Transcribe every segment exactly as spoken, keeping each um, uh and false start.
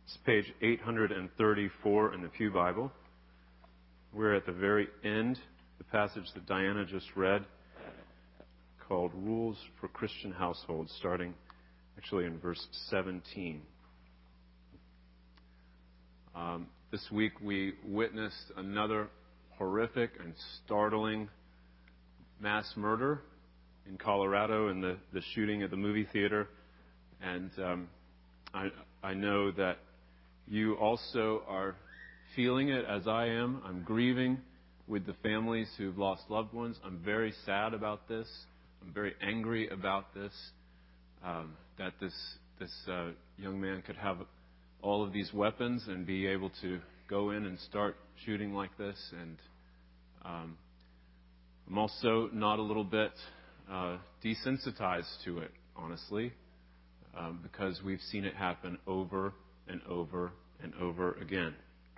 It's page eight hundred thirty-four in the Pew Bible. We're at the very end, the passage that Diana just read, called Rules for Christian Households, starting actually in verse seventeen. Um, this week we witnessed another horrific and startling mass murder in Colorado in the, the shooting at the movie theater. And um, I, I know that you also are feeling it as I am. I'm grieving with the families who've lost loved ones. I'm very sad about this. I'm very angry about this, um, that this this uh, young man could have all of these weapons and be able to go in and start shooting like this. And um, I'm also not a little bit uh, desensitized to it, honestly, um, because we've seen it happen over and over and over again.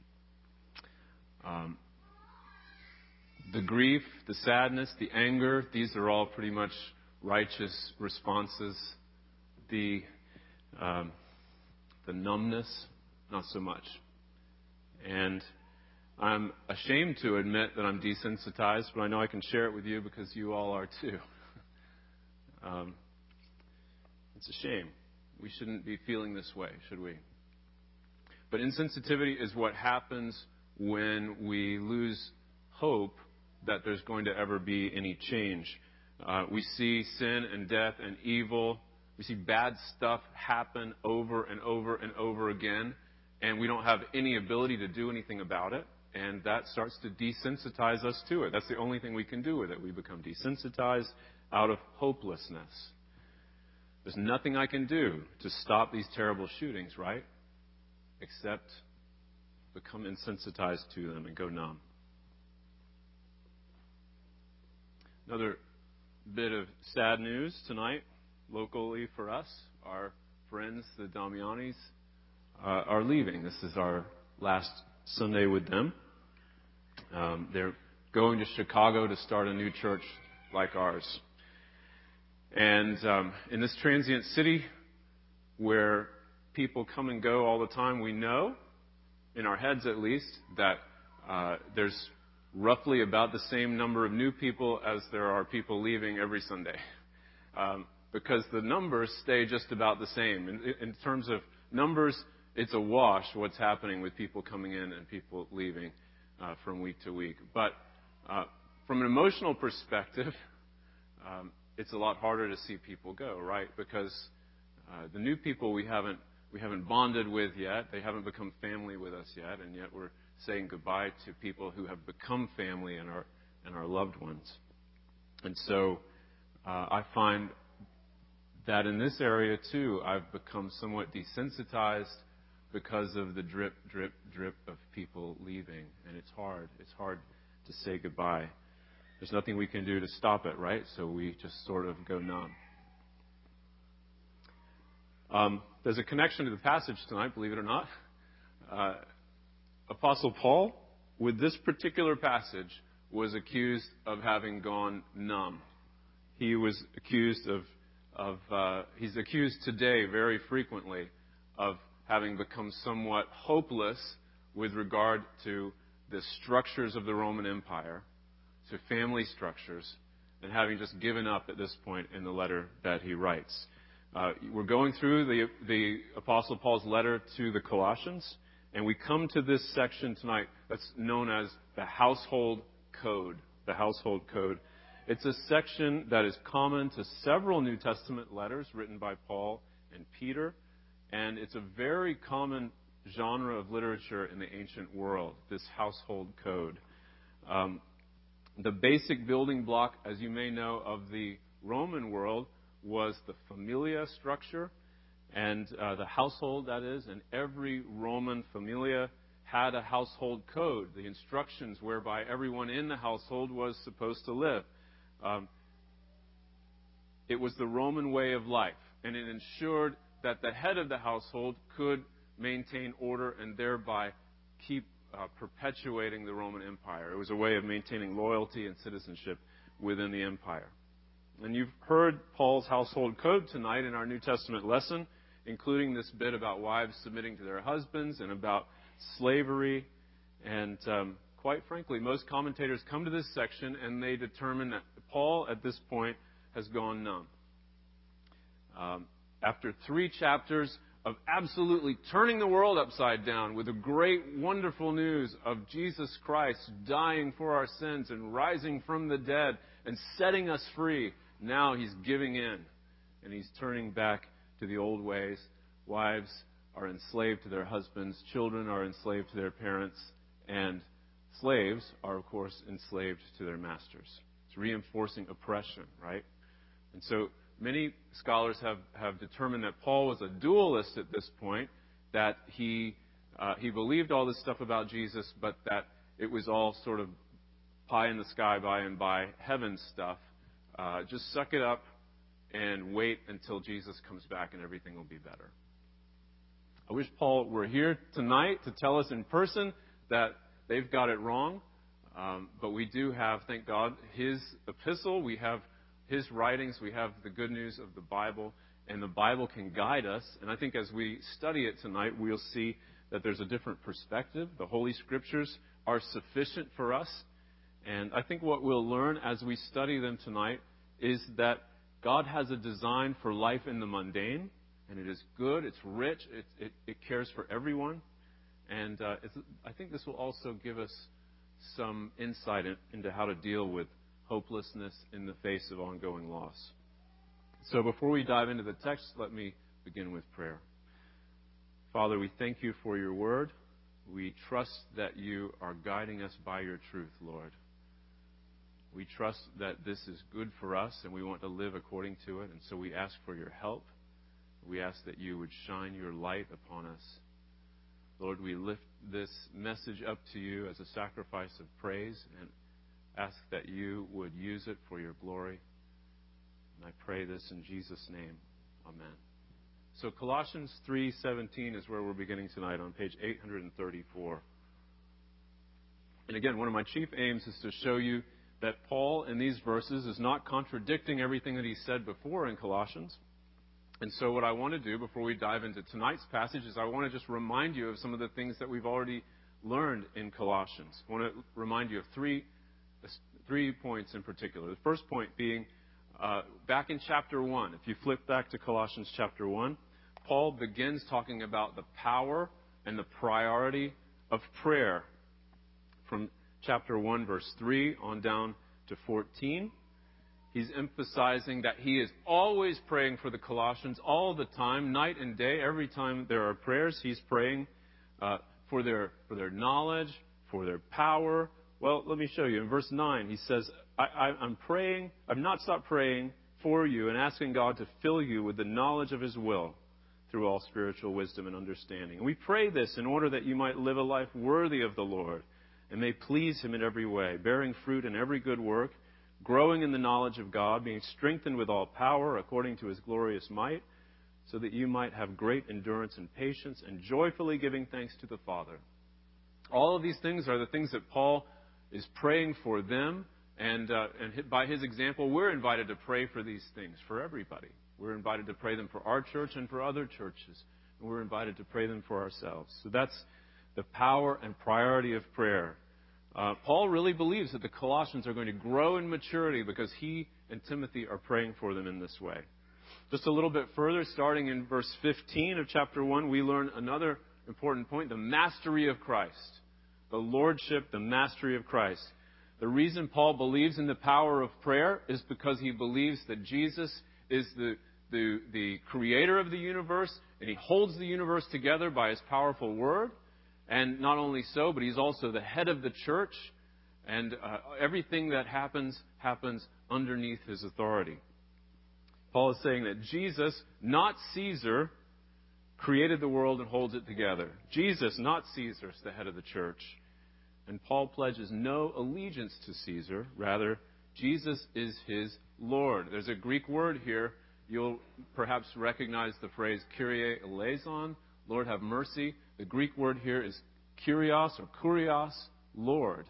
Um, the grief, the sadness, the anger, these are all pretty much righteous responses. The um, the numbness, not so much. And I'm ashamed to admit that I'm desensitized, but I know I can share it with you because you all are too. um, it's a shame. We shouldn't be feeling this way, should we? But insensitivity is what happens when we lose hope that there's going to ever be any change. Uh, we see sin and death and evil. We see bad stuff happen over and over and over again, and we don't have any ability to do anything about it, and that starts to desensitize us to it. That's the only thing we can do with it. We become desensitized out of hopelessness. There's nothing I can do to stop these terrible shootings, right? Except become insensitized to them and go numb. Another bit of sad news tonight, locally for us. Our friends, the Damianis, uh, are leaving. This is our last Sunday with them. Um, they're going to Chicago to start a new church like ours. And um, in this transient city where people come and go all the time, we know, in our heads at least, that uh, there's roughly about the same number of new people as there are people leaving every Sunday. Um, because the numbers stay just about the same. In, in terms of numbers, it's a wash what's happening with people coming in and people leaving uh, from week to week. But uh, from an emotional perspective, um, it's a lot harder to see people go, right? Because uh, the new people we haven't we haven't bonded with yet, they haven't become family with us yet, and yet we're saying goodbye to people who have become family and our and our loved ones. And so uh, I find that in this area, too, I've become somewhat desensitized because of the drip, drip, drip of people leaving. And it's hard. It's hard to say goodbye. There's nothing we can do to stop it, right? So we just sort of go numb. Um, there's a connection to the passage tonight, believe it or not. Uh, Apostle Paul, with this particular passage, was accused of having gone numb. He was accused of Of, uh, he's accused today very frequently of having become somewhat hopeless with regard to the structures of the Roman Empire, to family structures, and having just given up at this point in the letter that he writes. Uh, we're going through the, the Apostle Paul's letter to the Colossians, and we come to this section tonight that's known as the household code. The household code. It's a section that is common to several New Testament letters written by Paul and Peter, and it's a very common genre of literature in the ancient world, this household code. Um, the basic building block, as you may know, of the Roman world was the familia structure, and uh, the household, that is, and every Roman familia had a household code, the instructions whereby everyone in the household was supposed to live. Um, it was the Roman way of life, and it ensured that the head of the household could maintain order and thereby keep uh, perpetuating the Roman Empire. It was a way of maintaining loyalty and citizenship within the empire. And you've heard Paul's household code tonight in our New Testament lesson. including this bit about wives submitting to their husbands and about slavery. And um, quite frankly, most commentators come to this section and they determine that Paul, at this point, has gone numb. Um, after three chapters of absolutely turning the world upside down with the great, wonderful news of Jesus Christ dying for our sins and rising from the dead and setting us free, now he's giving in and he's turning back to the old ways. Wives are enslaved to their husbands, children are enslaved to their parents, and slaves are, of course, enslaved to their masters. It's reinforcing oppression, right? And so many scholars have, have determined that Paul was a dualist at this point, that he uh, he believed all this stuff about Jesus, but that it was all sort of pie in the sky, by and by, heaven stuff. Uh, just suck it up and wait until Jesus comes back and everything will be better. I wish Paul were here tonight to tell us in person that they've got it wrong. Um, but we do have, thank God, his epistle. We have his writings. We have the good news of the Bible. And the Bible can guide us. And I think as we study it tonight, we'll see that there's a different perspective. The Holy Scriptures are sufficient for us. And I think what we'll learn as we study them tonight is that God has a design for life in the mundane. And it is good. It's rich. It, it, it cares for everyone. And uh, it's, I think this will also give us some insight in, into how to deal with hopelessness in the face of ongoing loss. So before we dive into the text, let me begin with prayer. Father, we thank you for your word. We trust that you are guiding us by your truth, Lord. We trust that this is good for us and we want to live according to it. And so we ask for your help. We ask that you would shine your light upon us. Lord, we lift this message up to you as a sacrifice of praise and ask that you would use it for your glory. And I pray this in Jesus' name. Amen. So Colossians three seventeen is where we're beginning tonight on page eight thirty-four. And again, one of my chief aims is to show you that Paul in these verses is not contradicting everything that he said before in Colossians. And so what I want to do before we dive into tonight's passage is I want to just remind you of some of the things that we've already learned in Colossians. I want to remind you of three, three points in particular. The first point being uh, back in chapter one. If you flip back to Colossians chapter one, Paul begins talking about the power and the priority of prayer from chapter one, verse three on down to fourteen. He's emphasizing that he is always praying for the Colossians all the time, night and day. Every time there are prayers, he's praying uh, for their for their knowledge, for their power. Well, let me show you. In verse nine, he says, I, I, I'm praying, I've not stopped praying for you and asking God to fill you with the knowledge of his will through all spiritual wisdom and understanding. And we pray this in order that you might live a life worthy of the Lord and may please him in every way, bearing fruit in every good work, growing in the knowledge of God, being strengthened with all power according to his glorious might, so that you might have great endurance and patience, and joyfully giving thanks to the Father. All of these things are the things that Paul is praying for them, and, uh, and by his example, we're invited to pray for these things for everybody. We're invited to pray them for our church and for other churches, and we're invited to pray them for ourselves. So that's the power and priority of prayer. Uh, Paul really believes that the Colossians are going to grow in maturity because he and Timothy are praying for them in this way. Just a little bit further, starting in verse fifteen of chapter one, we learn another important point, the mastery of Christ. The lordship, the mastery of Christ. The reason Paul believes in the power of prayer is because he believes that Jesus is the, the, the creator of the universe, and he holds the universe together by his powerful word. And not only so, but he's also the head of the church. And uh, everything that happens, happens underneath his authority. Paul is saying that Jesus, not Caesar, created the world and holds it together. Jesus, not Caesar, is the head of the church. And Paul pledges no allegiance to Caesar. Rather, Jesus is his Lord. There's a Greek word here. You'll perhaps recognize the phrase Kyrie eleison, Lord have mercy. The Greek word here is Kyrios or Kurios, Lord.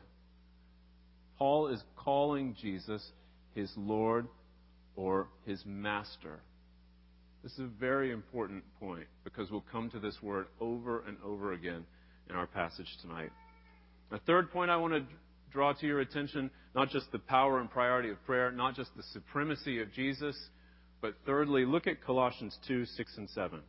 Paul is calling Jesus his Lord or his master. This is a very important point because we'll come to this word over and over again in our passage tonight. A third point I want to draw to your attention, not just the power and priority of prayer, not just the supremacy of Jesus, but thirdly, look at Colossians two, six, and seven.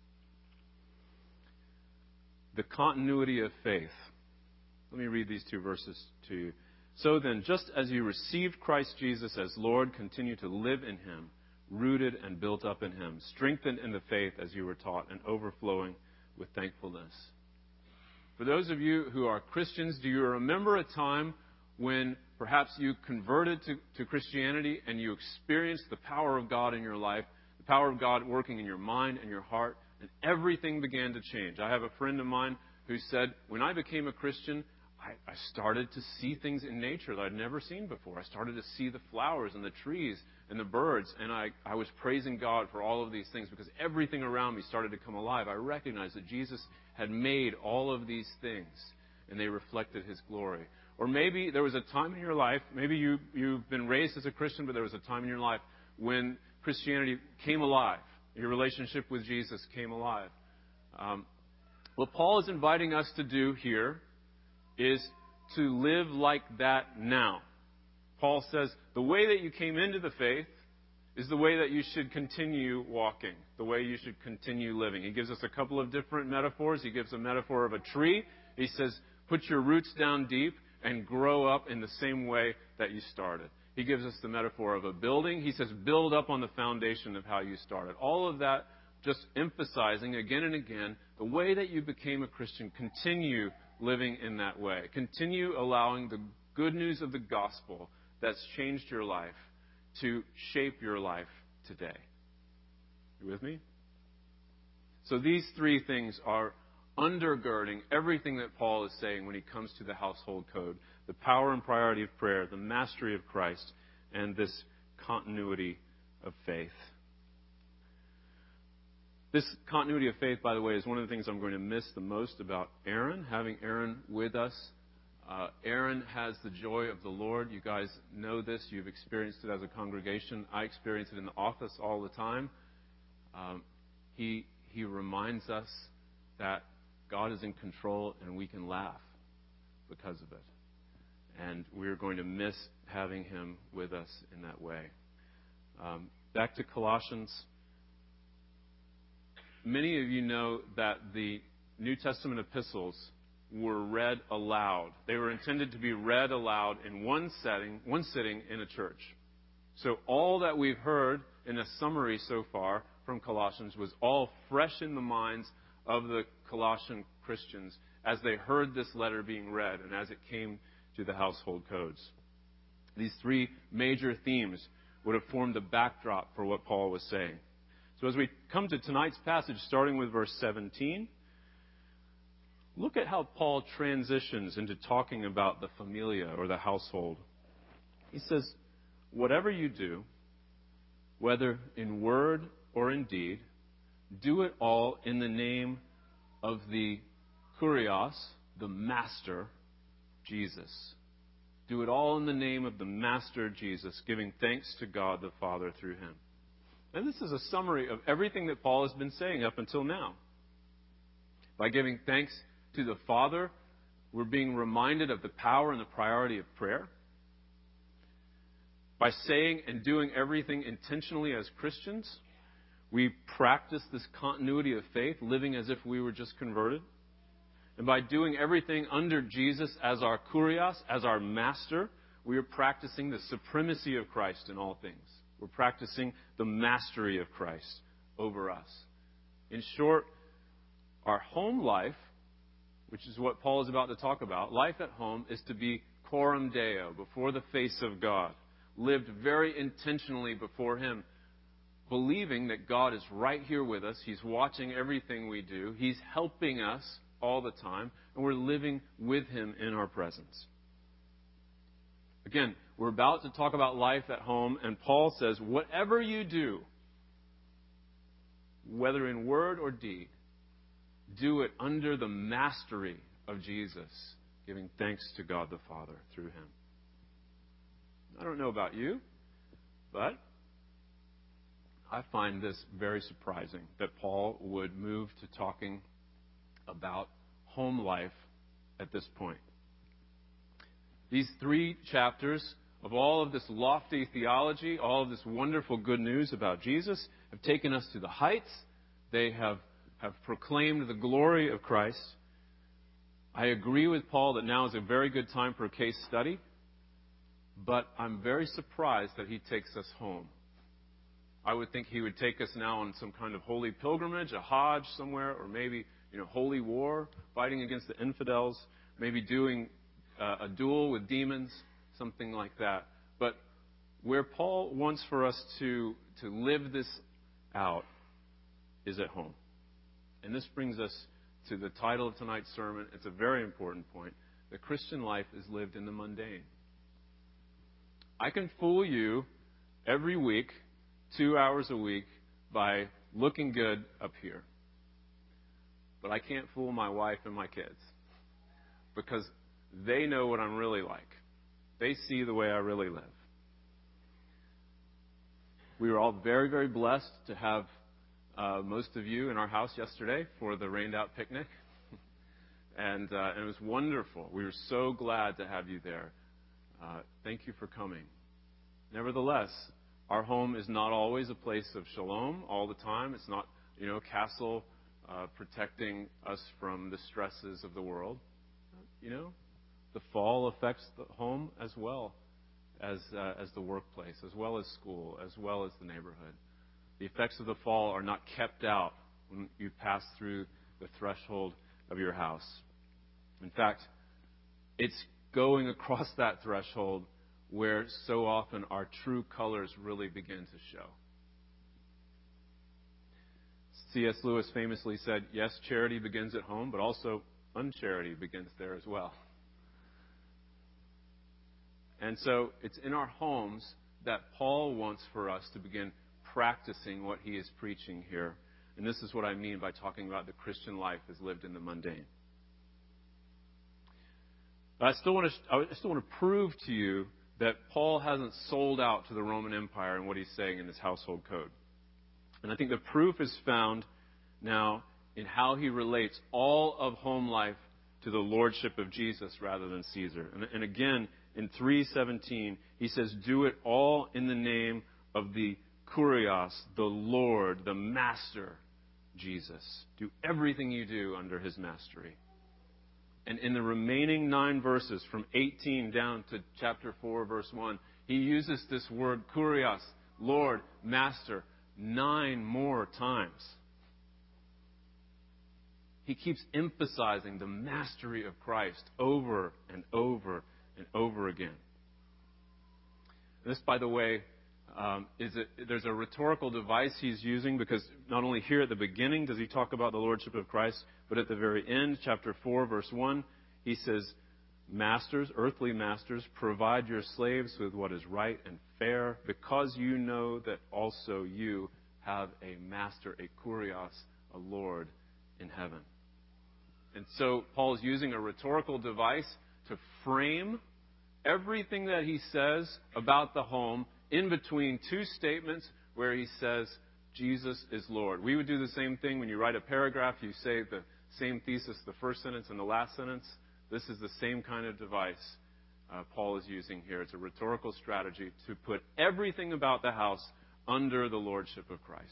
The continuity of faith. Let me read these two verses to you. So then, just as you received Christ Jesus as Lord, continue to live in Him, rooted and built up in Him, strengthened in the faith as you were taught, and overflowing with thankfulness. For those of you who are Christians, do you remember a time when perhaps you converted to, to Christianity and you experienced the power of God in your life, the power of God working in your mind and your heart, and everything began to change? I have a friend of mine who said, when I became a Christian, I, I started to see things in nature that I'd never seen before. I started to see the flowers and the trees and the birds, and I, I was praising God for all of these things because everything around me started to come alive. I recognized that Jesus had made all of these things, and they reflected His glory. Or maybe there was a time in your life, maybe you, you've been raised as a Christian, but there was a time in your life when Christianity came alive. Your relationship with Jesus came alive. Um, what Paul is inviting us to do here is to live like that now. Paul says the way that you came into the faith is the way that you should continue walking, the way you should continue living. He gives us a couple of different metaphors. He gives a metaphor of a tree. He says, put your roots down deep and grow up in the same way that you started. He gives us the metaphor of a building. He says, build up on the foundation of how you started. All of that just emphasizing again and again the way that you became a Christian. Continue living in that way. Continue allowing the good news of the gospel that's changed your life to shape your life today. You with me? So these three things are undergirding everything that Paul is saying when he comes to the household code. The power and priority of prayer, the mastery of Christ, and this continuity of faith. This continuity of faith, by the way, is one of the things I'm going to miss the most about Aaron, having Aaron with us. Uh, Aaron has the joy of the Lord. You guys know this. You've experienced it as a congregation. I experience it in the office all the time. Um, he, he reminds us that God is in control and we can laugh because of it. And we're going to miss having him with us in that way. Um, back to Colossians. Many of you know that the New Testament epistles were read aloud. They were intended to be read aloud in one setting, one sitting in a church. So all that we've heard in a summary so far from Colossians was all fresh in the minds of the Colossian Christians as they heard this letter being read and as it came to the household codes. These three major themes would have formed the backdrop for what Paul was saying. So as we come to tonight's passage, starting with verse seventeen, look at how Paul transitions into talking about the familia, or the household. He says, whatever you do, whether in word or in deed, do it all in the name of the Kurios, the Master, Jesus. Do it all in the name of the Master Jesus, giving thanks to God the Father through him. And this is a summary of everything that Paul has been saying up until now. By giving thanks to the Father, we're being reminded of the power and the priority of prayer. By saying and doing everything intentionally as Christians, we practice this continuity of faith, living as if we were just converted. And by doing everything under Jesus as our Kurios, as our Master, we are practicing the supremacy of Christ in all things. We're practicing the mastery of Christ over us. In short, our home life, which is what Paul is about to talk about, life at home is to be coram Deo, before the face of God, lived very intentionally before him, believing that God is right here with us. He's watching everything we do. He's helping us all the time, and we're living with him in our presence. Again, we're about to talk about life at home, and Paul says, whatever you do, whether in word or deed, do it under the mastery of Jesus, giving thanks to God the Father through him. I don't know about you, but I find this very surprising that Paul would move to talking about home life at this point. These three chapters of all of this lofty theology, all of this wonderful good news about Jesus, have taken us to the heights. They have, have proclaimed the glory of Christ. I agree with Paul that now is a very good time for a case study, but I'm very surprised that he takes us home. I would think he would take us now on some kind of holy pilgrimage, a Hajj somewhere, or maybe, you know, holy war, fighting against the infidels, maybe doing uh, a duel with demons, something like that. But where Paul wants for us to, to live this out is at home. And this brings us to the title of tonight's sermon. It's a very important point. The Christian life is lived in the mundane. I can fool you every week, two hours a week, by looking good up here. But I can't fool my wife and my kids because they know what I'm really like. They see the way I really live. We were all very, very blessed to have uh, most of you in our house yesterday for the rained-out picnic. and, uh, and it was wonderful. We were so glad to have you there. Uh, thank you for coming. Nevertheless, our home is not always a place of shalom all the time. It's not, you know, a castle uh, protecting us from the stresses of the world. You know, the fall affects the home as well as uh, as the workplace, as well as school, as well as the neighborhood. The effects of the fall are not kept out when you pass through the threshold of your house. In fact, it's going across that threshold where so often our true colors really begin to show. C S Lewis famously said, yes, charity begins at home, but also uncharity begins there as well. And so it's in our homes that Paul wants for us to begin practicing what he is preaching here. And this is what I mean by talking about the Christian life as lived in the mundane. But I still want to, I still want to prove to you that Paul hasn't sold out to the Roman Empire in what he's saying in his household code. And I think the proof is found now in how he relates all of home life to the lordship of Jesus rather than Caesar. And, and again, in three seventeen, he says, do it all in the name of the Kurios, the Lord, the Master, Jesus. Do everything you do under his mastery. And in the remaining nine verses, from eighteen down to chapter four, verse one, he uses this word Kurios, Lord, Master, nine more times. He keeps emphasizing the mastery of Christ over and over and over again. This, by the way, um, is a, there's a rhetorical device he's using, because not only here at the beginning does he talk about the lordship of Christ, but at the very end, chapter four, verse one, he says, masters, earthly masters, provide your slaves with what is right and fair, because you know that also you have a master, a kurios, a Lord in heaven. And so Paul is using a rhetorical device to frame everything that he says about the home in between two statements where he says, Jesus is Lord. We would do the same thing when you write a paragraph. You say the same thesis, the first sentence and the last sentence. This is the same kind of device uh, Paul is using here. It's a rhetorical strategy to put everything about the house under the lordship of Christ.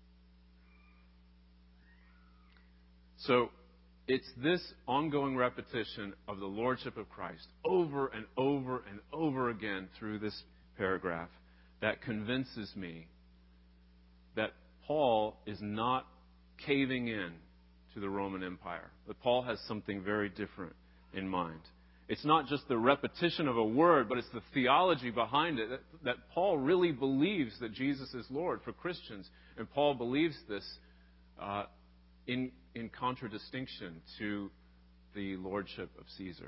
So it's this ongoing repetition of the lordship of Christ over and over and over again through this paragraph that convinces me that Paul is not caving in to the Roman Empire. That Paul has something very different in mind. It's not just the repetition of a word, but it's the theology behind it, that, that Paul really believes that Jesus is Lord for Christians. And Paul believes this uh, in, in contradistinction to the lordship of Caesar.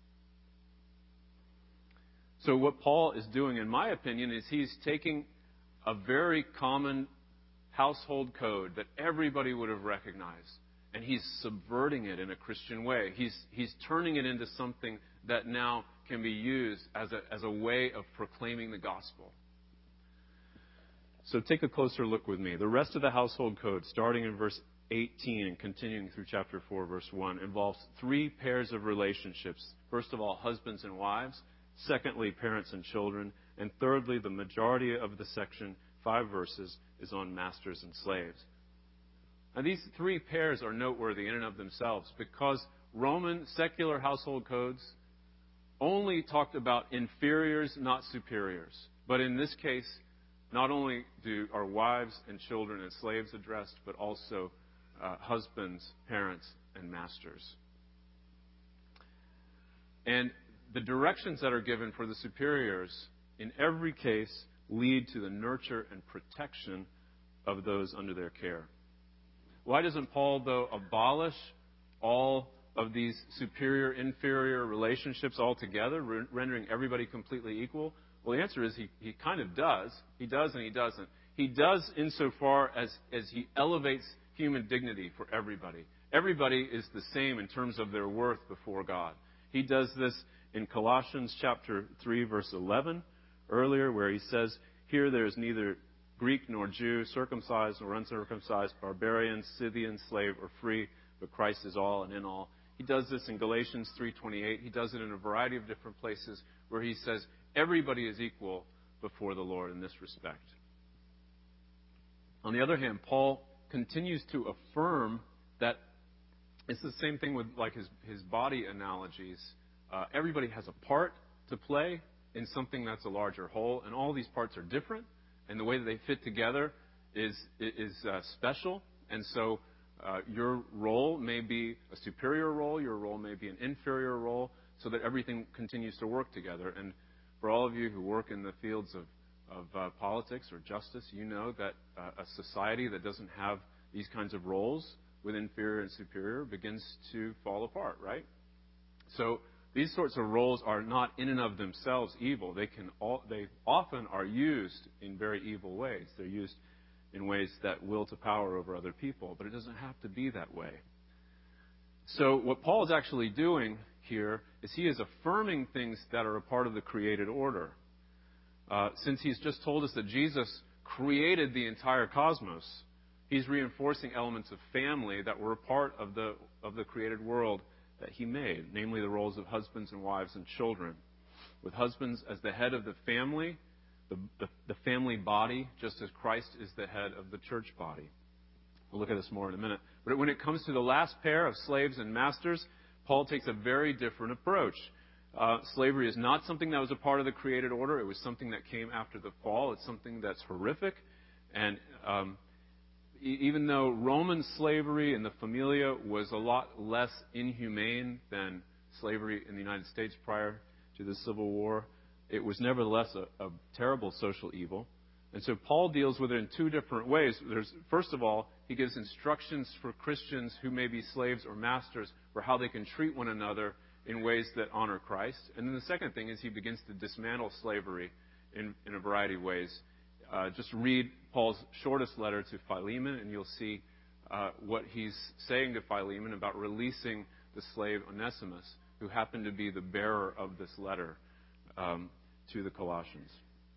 So what Paul is doing, in my opinion, is he's taking a very common household code that everybody would have recognized, and he's subverting it in a Christian way. He's, he's turning it into something that now can be used as a, as a way of proclaiming the gospel. So take a closer look with me. The rest of the household code, starting in verse eighteen and continuing through chapter four, verse one, involves three pairs of relationships. First of all, husbands and wives. Secondly, parents and children. And thirdly, the majority of the section, five verses, is on masters and slaves. Now, these three pairs are noteworthy in and of themselves because Roman secular household codes only talked about inferiors, not superiors. But in this case, not only do our wives and children and slaves addressed, but also uh, husbands, parents, and masters. And the directions that are given for the superiors, in every case, lead to the nurture and protection of those under their care. Why doesn't Paul, though, abolish all of these superior-inferior relationships altogether, re- rendering everybody completely equal? Well, the answer is he, he kind of does. He does and he doesn't. He does insofar as, as he elevates human dignity for everybody. Everybody is the same in terms of their worth before God. He does this in Colossians chapter three, verse eleven, earlier, where he says, "Here there is neither Greek nor Jew, circumcised nor uncircumcised, barbarian, Scythian, slave, or free, but Christ is all and in all." He does this in Galatians three twenty-eight. He does it in a variety of different places where he says everybody is equal before the Lord in this respect. On the other hand, Paul continues to affirm that it's the same thing with like his, his body analogies. Uh, everybody has a part to play in something that's a larger whole, and all these parts are different, and the way that they fit together is, is uh, special. And so uh, your role may be a superior role, your role may be an inferior role, so that everything continues to work together. And for all of you who work in the fields of, of uh, politics or justice, you know that uh, a society that doesn't have these kinds of roles with inferior and superior begins to fall apart, right? So these sorts of roles are not in and of themselves evil. They can all, they often are used in very evil ways. They're used in ways that will to power over other people, but it doesn't have to be that way. So what Paul is actually doing here is he is affirming things that are a part of the created order. Uh, since he's just told us that Jesus created the entire cosmos, he's reinforcing elements of family that were a part of the of the created world that he made, namely the roles of husbands and wives and children. With husbands as the head of the family, the, the, the family body, just as Christ is the head of the church body. We'll look at this more in a minute. But when it comes to the last pair of slaves and masters, Paul takes a very different approach. Uh, slavery is not something that was a part of the created order. It was something that came after the fall. It's something that's horrific. And um, even though Roman slavery in the familia was a lot less inhumane than slavery in the United States prior to the Civil War, it was nevertheless a, a terrible social evil. And so Paul deals with it in two different ways. There's, first of all, he gives instructions for Christians who may be slaves or masters for how they can treat one another in ways that honor Christ. And then the second thing is he begins to dismantle slavery in, in a variety of ways. Uh, just read Paul's shortest letter to Philemon, and you'll see uh, what he's saying to Philemon about releasing the slave Onesimus, who happened to be the bearer of this letter um, to the Colossians.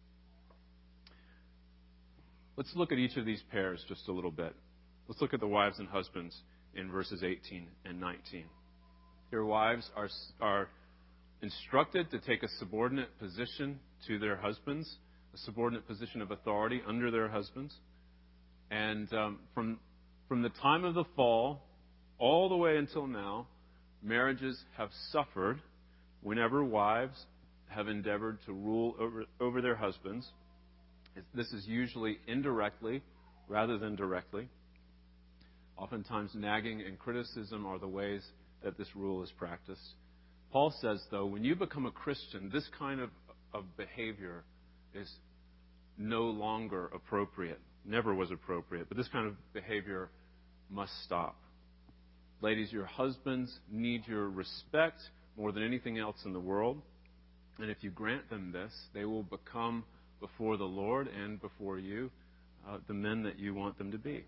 Let's look at each of these pairs just a little bit. Let's look at the wives and husbands in verses eighteen and nineteen. Here, wives are, are instructed to take a subordinate position to their husbands, a subordinate position of authority under their husbands. And um, from, from the time of the fall all the way until now, marriages have suffered whenever wives have endeavored to rule over, over their husbands. This is usually indirectly rather than directly. Oftentimes, nagging and criticism are the ways that this rule is practiced. Paul says, though, when you become a Christian, this kind of, of behavior is no longer appropriate. Never was appropriate. But this kind of behavior must stop. Ladies, your husbands need your respect more than anything else in the world. And if you grant them this, they will become before the Lord and before you uh, the men that you want them to be.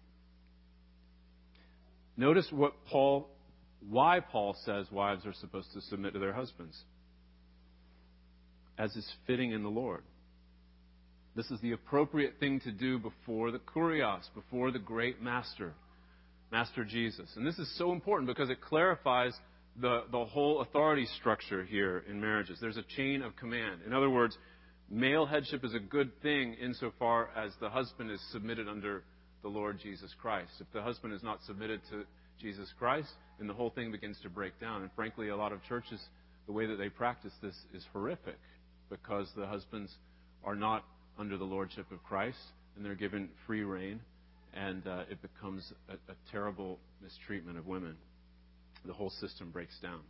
Notice what Paul, why Paul says wives are supposed to submit to their husbands, as is fitting in the Lord. This is the appropriate thing to do before the Kurios, before the great master, Master Jesus. And this is so important because it clarifies the, the whole authority structure here in marriages. There's a chain of command. In other words, male headship is a good thing insofar as the husband is submitted under the Lord Jesus Christ. If the husband is not submitted to Jesus Christ, then the whole thing begins to break down. And frankly, a lot of churches, the way that they practice this is horrific because the husbands are not under the lordship of Christ and they're given free rein, and uh, it becomes a, a terrible mistreatment of women. The whole system breaks down.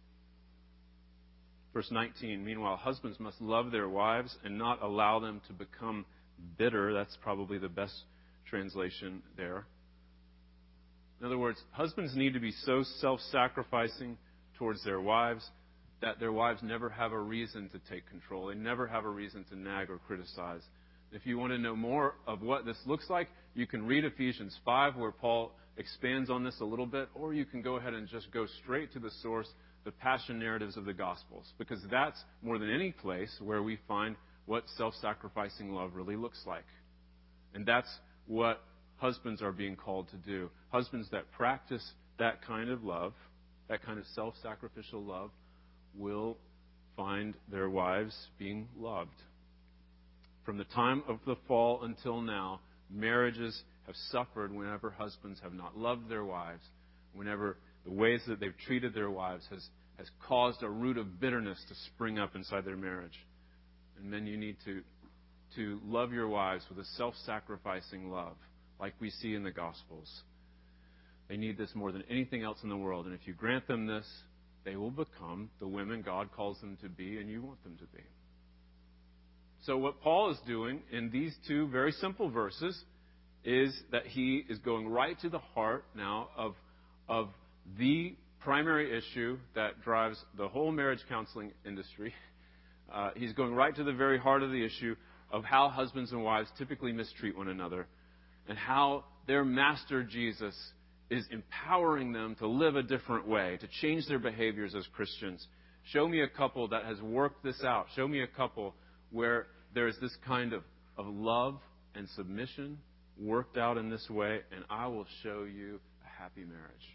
Verse nineteen, meanwhile, husbands must love their wives and not allow them to become bitter. That's probably the best translation there. In other words, husbands need to be so self-sacrificing towards their wives that their wives never have a reason to take control. They never have a reason to nag or criticize. If you want to know more of what this looks like, you can read Ephesians five, where Paul expands on this a little bit, or you can go ahead and just go straight to the source, the passion narratives of the Gospels, because that's more than any place where we find what self-sacrificing love really looks like. And that's what husbands are being called to do. Husbands that practice that kind of love, that kind of self-sacrificial love, will find their wives being loved. From the time of the fall until now, marriages have suffered whenever husbands have not loved their wives, whenever the ways that they've treated their wives has, has caused a root of bitterness to spring up inside their marriage. And men, you need to, to love your wives with a self-sacrificing love, like we see in the Gospels. They need this more than anything else in the world. And if you grant them this, they will become the women God calls them to be and you want them to be. So what Paul is doing in these two very simple verses is that he is going right to the heart now of, of the primary issue that drives the whole marriage counseling industry. Uh, he's going right to the very heart of the issue of how husbands and wives typically mistreat one another and how their master Jesus is empowering them to live a different way, to change their behaviors as Christians. Show me a couple that has worked this out. Show me a couple where there is this kind of, of love and submission worked out in this way, and I will show you a happy marriage.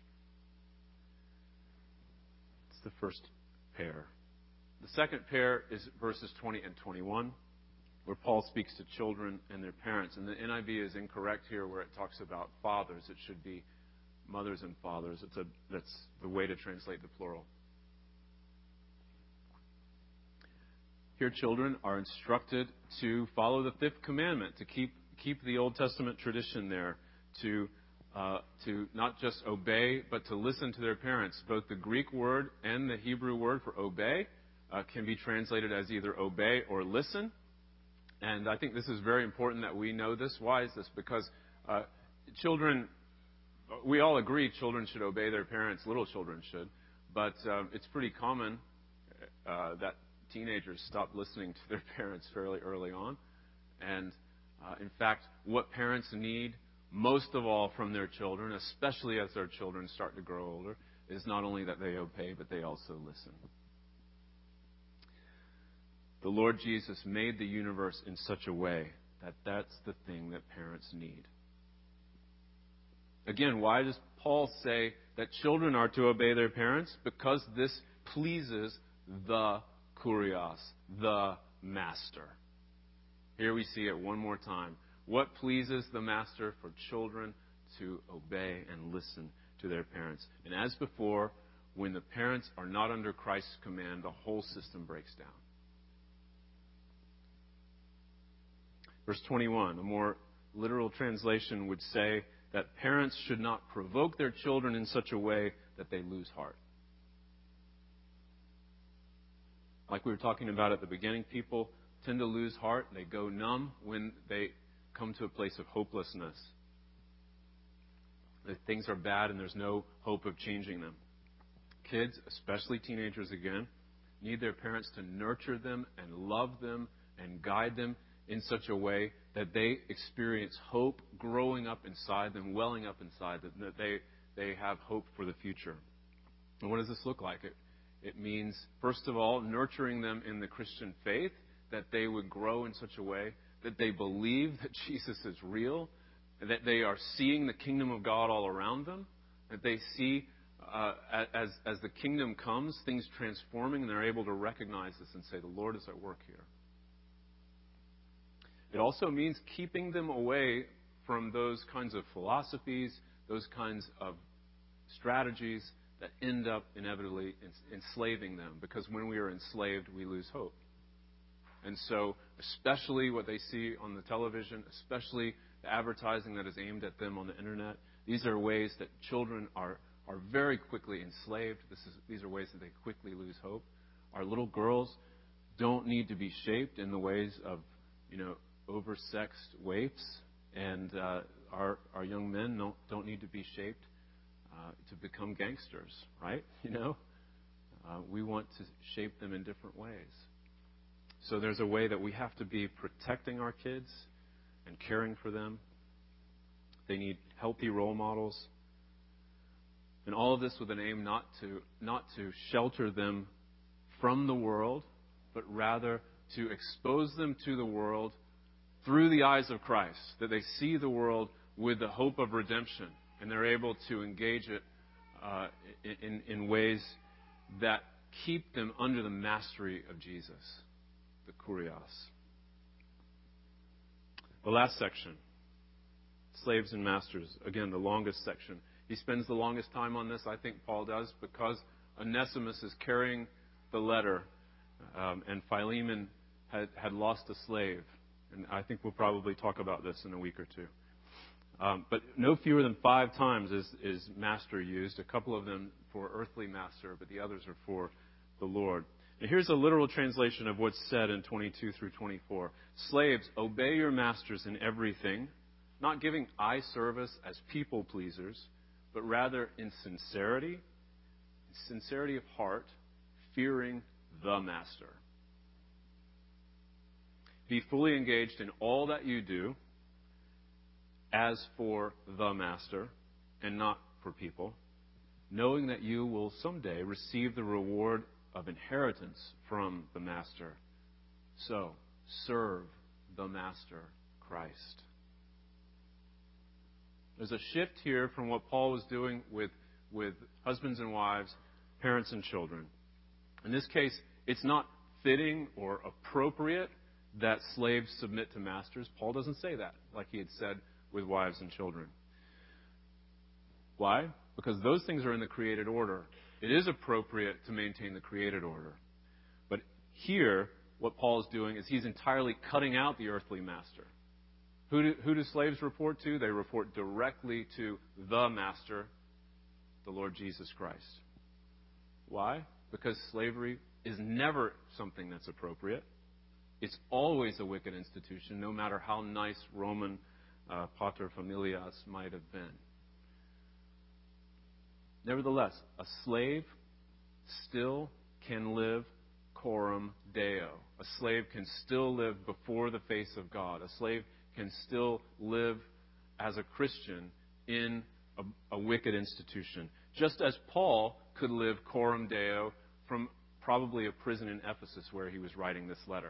It's the first pair. The second pair is verses twenty and twenty-one, where Paul speaks to children and their parents. And the N I V is incorrect here where it talks about fathers. It should be mothers and fathers. It's a, that's the way to translate the plural. Here, children are instructed to follow the fifth commandment, to keep keep the Old Testament tradition there, to uh, to not just obey, but to listen to their parents. Both the Greek word and the Hebrew word for obey uh, can be translated as either obey or listen. And I think this is very important that we know this. Why is this? Because uh, children, we all agree children should obey their parents. Little children should. But um, it's pretty common uh, that teenagers stop listening to their parents fairly early on. And uh, in fact, what parents need most of all from their children, especially as their children start to grow older, is not only that they obey, but they also listen. The Lord Jesus made the universe in such a way that that's the thing that parents need. Again, why does Paul say that children are to obey their parents? Because this pleases the Kurios, the master. Here we see it one more time. What pleases the master for children to obey and listen to their parents? And as before, when the parents are not under Christ's command, the whole system breaks down. Verse twenty-one, a more literal translation would say that parents should not provoke their children in such a way that they lose heart. Like we were talking about at the beginning, people tend to lose heart. They go numb when they come to a place of hopelessness. That things are bad and there's no hope of changing them. Kids, especially teenagers again, need their parents to nurture them and love them and guide them in such a way that they experience hope growing up inside them, welling up inside them, that they, they have hope for the future. And what does this look like? It, it means, first of all, nurturing them in the Christian faith, that they would grow in such a way that they believe that Jesus is real, that they are seeing the kingdom of God all around them, that they see uh, as, as the kingdom comes, things transforming, and they're able to recognize this and say, the Lord is at work here. It also means keeping them away from those kinds of philosophies, those kinds of strategies that end up inevitably enslaving them. Because when we are enslaved, we lose hope. And so, especially what they see on the television, especially the advertising that is aimed at them on the internet, these are ways that children are, are very quickly enslaved. This is, these are ways that they quickly lose hope. Our little girls don't need to be shaped in the ways of, you know, oversexed waifs, and uh, our our young men don't don't need to be shaped uh, to become gangsters, right? You know, uh, we want to shape them in different ways. So there's a way that we have to be protecting our kids and caring for them. They need healthy role models, and all of this with an aim not to not to shelter them from the world, but rather to expose them to the world through the eyes of Christ, that they see the world with the hope of redemption, and they're able to engage it uh, in, in ways that keep them under the mastery of Jesus, the kurios. The last section, slaves and masters. Again, the longest section. He spends the longest time on this, I think Paul does, because Onesimus is carrying the letter, um, and Philemon had, had lost a slave. And I think we'll probably talk about this in a week or two. Um, but no fewer than five times is, is master used, a couple of them for earthly master, but the others are for the Lord. And here's a literal translation of what's said in twenty-two through twenty-four. Slaves, obey your masters in everything, not giving eye service as people pleasers, but rather in sincerity, sincerity of heart, fearing the master. Be fully engaged in all that you do as for the master and not for people, knowing that you will someday receive the reward of inheritance from the master. So, serve the master, Christ. There's a shift here from what Paul was doing with, with husbands and wives, parents and children. In this case, it's not fitting or appropriate that slaves submit to masters. Paul doesn't say that, like he had said with wives and children. Why? Because those things are in the created order. It is appropriate to maintain the created order. But here, what Paul is doing is he's entirely cutting out the earthly master. Who do, who do slaves report to? They report directly to the master, the Lord Jesus Christ. Why? Because slavery is never something that's appropriate. It's always a wicked institution, no matter how nice Roman uh, pater familias might have been. Nevertheless, a slave still can live coram Deo. A slave can still live before the face of God. A slave can still live as a Christian in a, a wicked institution. Just as Paul could live coram Deo from probably a prison in Ephesus where he was writing this letter.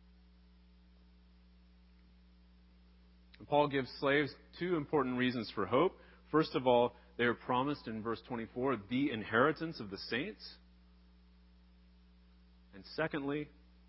Paul gives slaves two important reasons for hope. First of all, they are promised in verse twenty-four the inheritance of the saints. And secondly,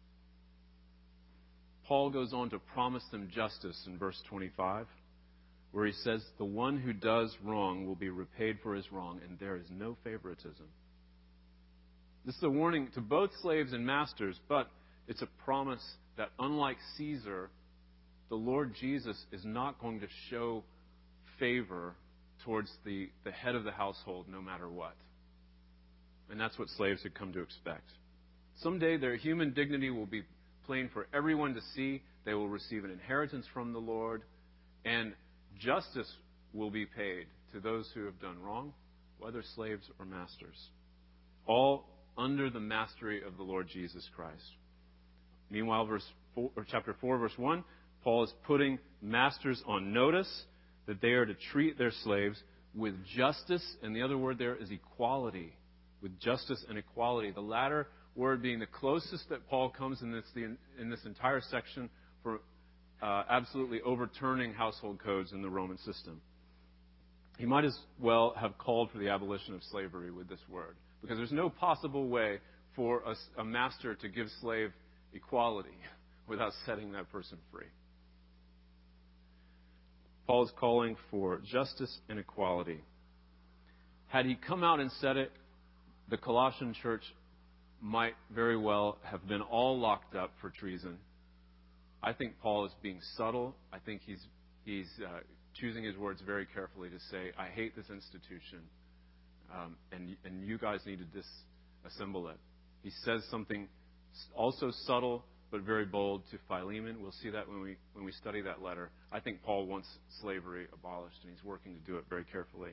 Paul goes on to promise them justice in verse twenty-five, where he says, the one who does wrong will be repaid for his wrong, and there is no favoritism. This is a warning to both slaves and masters, but it's a promise that unlike Caesar, the Lord Jesus is not going to show favor towards the, the head of the household no matter what. And that's what slaves had come to expect. Someday their human dignity will be plain for everyone to see. They will receive an inheritance from the Lord, and justice will be paid to those who have done wrong, whether slaves or masters. All under the mastery of the Lord Jesus Christ. Meanwhile, verse four, or chapter four, verse one, Paul is putting masters on notice that they are to treat their slaves with justice, and the other word there is equality, with justice and equality. The latter word being the closest that Paul comes in this, the, in this entire section for uh, absolutely overturning household codes in the Roman system. He might as well have called for the abolition of slavery with this word, because there's no possible way for a, a master to give slave equality without setting that person free. Paul is calling for justice and equality. Had he come out and said it, the Colossian church might very well have been all locked up for treason. I think Paul is being subtle. I think he's he's uh, choosing his words very carefully to say, I hate this institution, um, and, and you guys need to disassemble it. He says something also subtle but very bold to Philemon. We'll see that when we when we study that letter. I think Paul wants slavery abolished, and he's working to do it very carefully.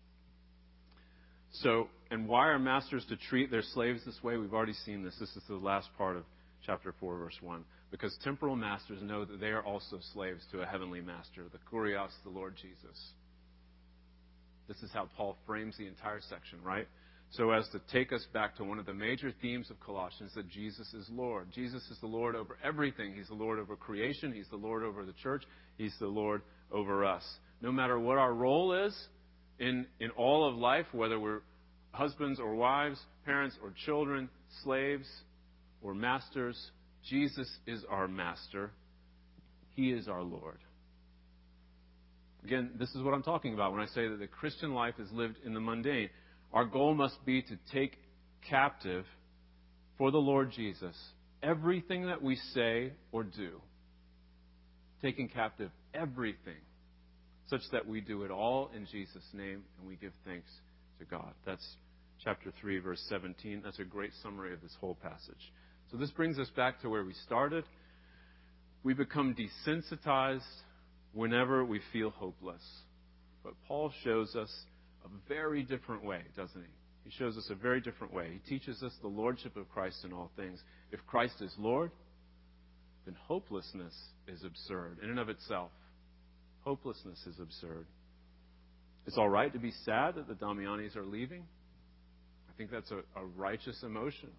So, and why are masters to treat their slaves this way? We've already seen this. This is the last part of chapter four, verse one. Because temporal masters know that they are also slaves to a heavenly master, the Kurios, the Lord Jesus. This is how Paul frames the entire section, right? So as to take us back to one of the major themes of Colossians, that Jesus is Lord. Jesus is the Lord over everything. He's the Lord over creation. He's the Lord over the church. He's the Lord over us. No matter what our role is in, in all of life, whether we're husbands or wives, parents or children, slaves or masters, Jesus is our master. He is our Lord. Again, this is what I'm talking about when I say that the Christian life is lived in the mundane. Our goal must be to take captive for the Lord Jesus everything that we say or do. Taking captive everything, such that we do it all in Jesus' name and we give thanks to God. That's chapter three, verse seventeen. That's a great summary of this whole passage. So this brings us back to where we started. We become desensitized whenever we feel hopeless. But Paul shows us a very different way, doesn't he? He shows us a very different way. He teaches us the lordship of Christ in all things. If Christ is Lord, then hopelessness is absurd in and of itself. Hopelessness is absurd. It's all right to be sad that the Damianis are leaving. I think that's a, a righteous emotion.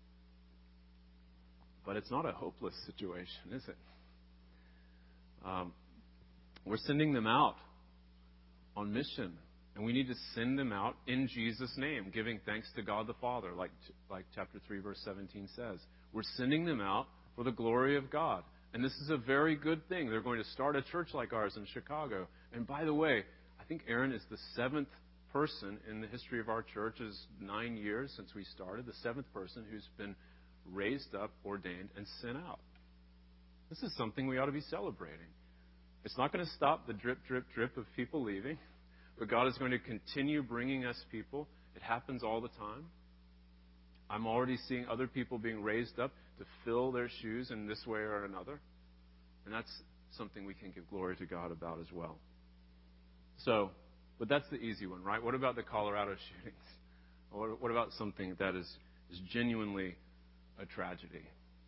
But it's not a hopeless situation, is it? Um, we're sending them out on mission. And we need to send them out in Jesus' name, giving thanks to God the Father, like, like chapter three, verse seventeen says. We're sending them out for the glory of God. And this is a very good thing. They're going to start a church like ours in Chicago. And by the way, I think Aaron is the seventh person in the history of our church, is nine years since we started, the seventh person who's been raised up, ordained, and sent out. This is something we ought to be celebrating. It's not going to stop the drip, drip, drip of people leaving, but God is going to continue bringing us people. It happens all the time. I'm already seeing other people being raised up to fill their shoes in this way or another. And that's something we can give glory to God about as well. So, but that's the easy one, right? What about the Colorado shootings? Or what about something that is, is genuinely a tragedy?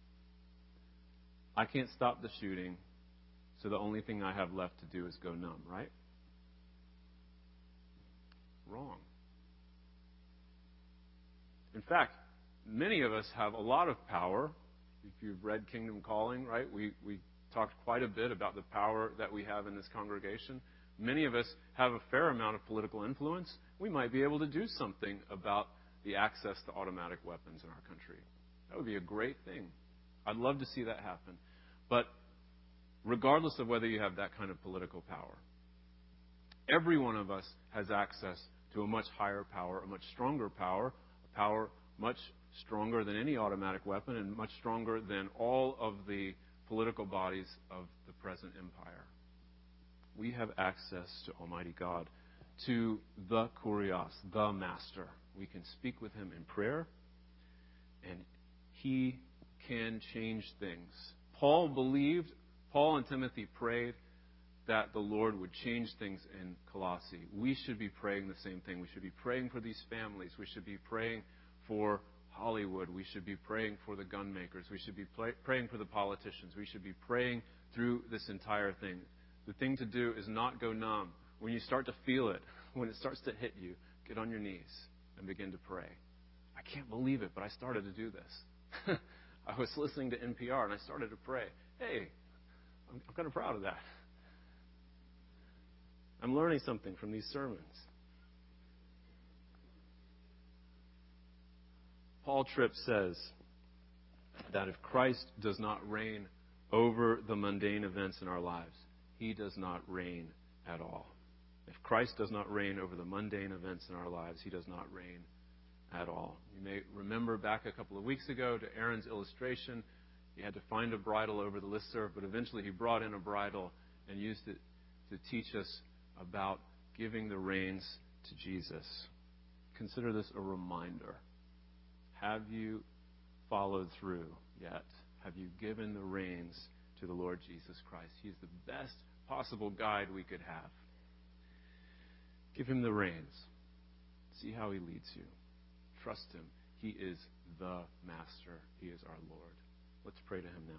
I can't stop the shooting, so the only thing I have left to do is go numb, right? Wrong. In fact, many of us have a lot of power. If you've read Kingdom Calling, right, we, we talked quite a bit about the power that we have in this congregation. Many of us have a fair amount of political influence. We might be able to do something about the access to automatic weapons in our country. That would be a great thing. I'd love to see that happen. But regardless of whether you have that kind of political power, every one of us has access to a much higher power, a much stronger power, a power much stronger than any automatic weapon and much stronger than all of the political bodies of the present empire. We have access to Almighty God, to the Kurios, the Master. We can speak with Him in prayer, and He can change things. Paul believed, Paul and Timothy prayed that the Lord would change things in Colossae. We should be praying the same thing. We should be praying for these families. We should be praying for Hollywood. We should be praying for the gun makers. We should be play, praying for the politicians. We should be praying through this entire thing. The thing to do is not go numb. When you start to feel it, when it starts to hit you, get on your knees and begin to pray. I can't believe it, but I started to do this. I was listening to N P R and I started to pray. Hey, I'm, I'm kind of proud of that. I'm learning something from these sermons. Paul Tripp says that if Christ does not reign over the mundane events in our lives, he does not reign at all. If Christ does not reign over the mundane events in our lives, he does not reign at all. You may remember back a couple of weeks ago to Aaron's illustration, he had to find a bridle over the listserv, but eventually he brought in a bridle and used it to teach us about giving the reins to Jesus. Consider this a reminder. Have you followed through yet? Have you given the reins to the Lord Jesus Christ? He is the best possible guide we could have. Give him the reins. See how he leads you. Trust him. He is the Master. He is our Lord. Let's pray to him now.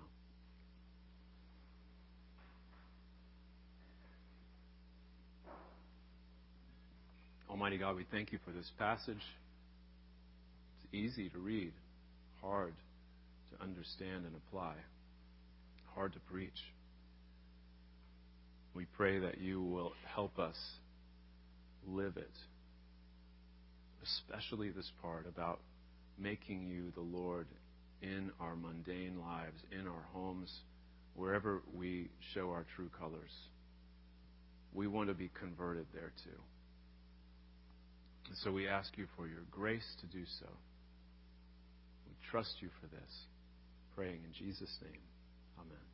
Almighty God, we thank you for this passage. It's easy to read, hard to understand and apply, hard to preach. We pray that you will help us live it, especially this part about making you the Lord in our mundane lives, in our homes, wherever we show our true colors. We want to be converted there too. And so we ask you for your grace to do so. We trust you for this. Praying in Jesus' name. Amen.